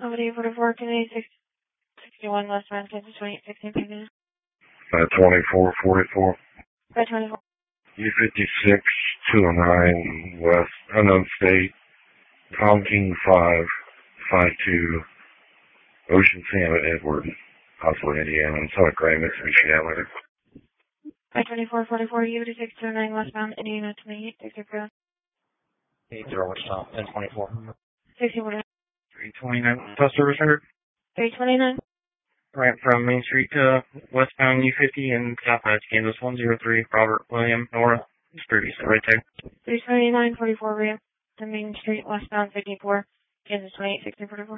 accommodate 44, Kennedy 661 westbound, Kansas 2816, Pagana. 2444. 524. U56 209 West, unknown state, Tom King 552, Ocean Sam at Edward, Hosler, Indiana. I'm sorry, Grand Mitsubishi Outlander. 52444, U56 209 westbound, Indiana 2860. 80 westbound, 1024. 64. 329, bus service center. 329. Right from Main Street to westbound U50 and southwest Kansas 103, Robert William Nora. It's pretty right there. 329, 44 ramp to Main Street, westbound 54, Kansas 286044.